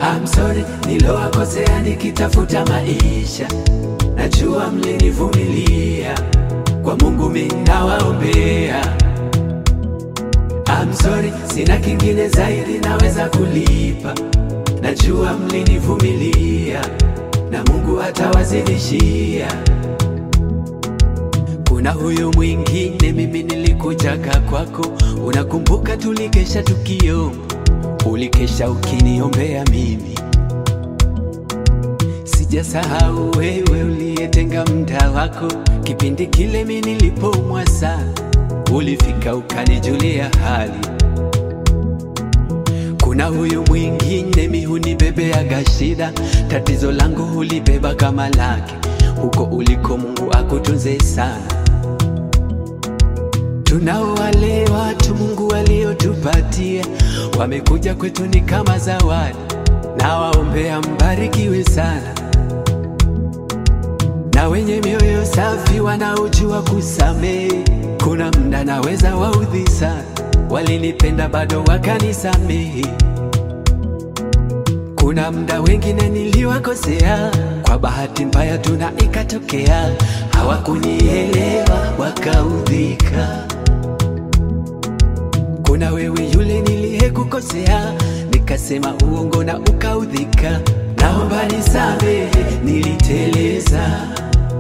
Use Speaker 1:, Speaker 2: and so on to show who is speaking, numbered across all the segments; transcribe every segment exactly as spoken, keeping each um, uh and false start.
Speaker 1: I'm sorry nilowakosea nikitafuta maisha, najua mlinivumilia, kwa Mungu mimi nawaombea. I'm sorry sina kingine zaidi naweza kulipa, najua mlinivumilia na Mungu atawazidishia. Kuna huyo mwingine mimi nilikujaga kwako, unakumbuka tulikesha tukio, ulikesha ukiniombea mimi. Sijasahau wewe uliyetenga muda wako, kipindi kile mimi nilipoumwa sana, ulifika ukanijulia hali. Kuna huyu mwingine mimi hunibebeaga shida, tatizo langu hulibeba kama lake, huko uliko Mungu akutunze sana. Tunao wale watu Mungu waliotupatia, wamekuja kwetu ni kama zawadi, na waombea mbarikiwe sana. Na wenye mioyo safi wanaojua kusamehe, kuna muda naweza waudhi sana, walinipenda bado wakanisamehe. Kuna muda wengine niliwakosea, kwa bahati mbaya tuna ikatokea, hawakunielewa wakaudhika. Kuna wewe yule niliyekukosea, nikasema uongo na ukaudhika, naomba nisamehe niliteleza.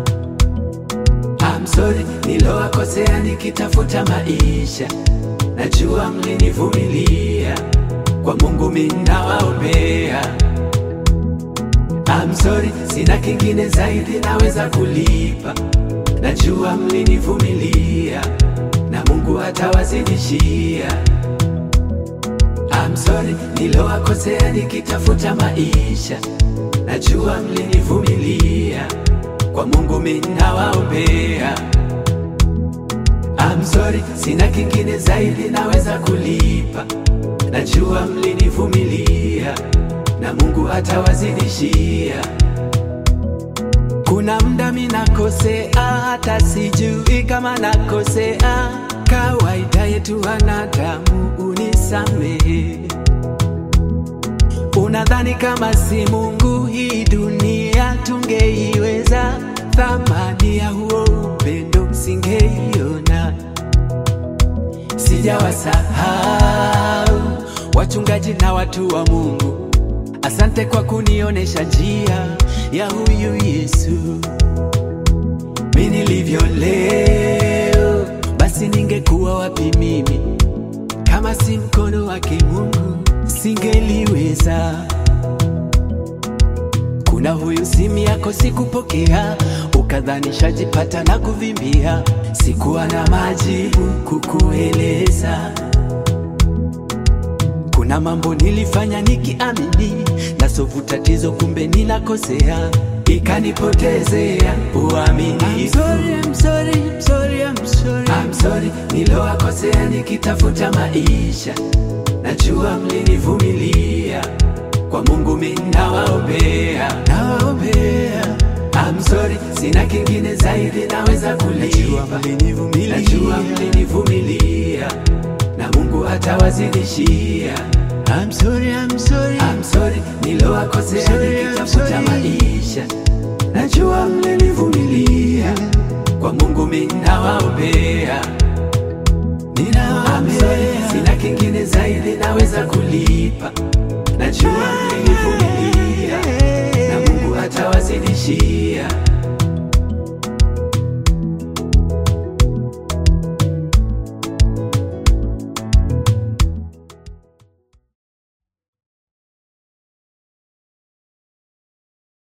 Speaker 1: I'm sorry nilowakosea nikitafuta maisha, najua mlinivumilia, kwa Mungu mimi nawaombea. I'm sorry sina kingine zaidi naweza kulipa, najua mlinivumilia na Mungu atawazidishia. I'm sorry nilowakosea nikitafuta maisha, najua mlinivumilia, kwa Mungu mimi nawaombea. I'm sorry sina kingine zaidi naweza kulipa, najua mlinivumilia na Mungu atawazidishia. Kuna muda mimi nakosea hata sijui kama nakosea, kawaida yetu wanadamu, unisamehe. Unadhani kama si Mungu hii dunia tungeiweza, thamani ya huo upendo singeiona. Sijawasahau wachungaji na watu wa Mungu, asante kwa kunionesha njia ya huyu Yesu. Mimi nilivyo leo, basi ningekuwa wapi mimi kama si mkono wake Mungu, singeliweza. Kuna huyu simu yako sikupokea, ukadhani shajipata na kuvimbia, sikuwa na majibu kukueleza. Kuna mambo nilifanya nikiamini na sovu tatizo, kumbe ninakosea, ikanipotezea uaminifu. I'm sorry, I'm sorry, I'm sorry, I'm sorry. I'm sorry nilowakosea nikitafuta maisha, najua mlinivumilia, kwa Mungu mimi nawaombea, nawaombea. I'm sorry sina kingine zaidi naweza kulipa, najua mlinivumilia na Mungu atawazidishia. I'm sorry, I'm sorry, I'm sorry nilowakosea nikitafuta maisha, najua mlinivumilia, kwa Mungu mimi nawaombea. I'm sorry sina kingine zaidi naweza kulipa, najua mlinivumilia na Mungu atawazidishia.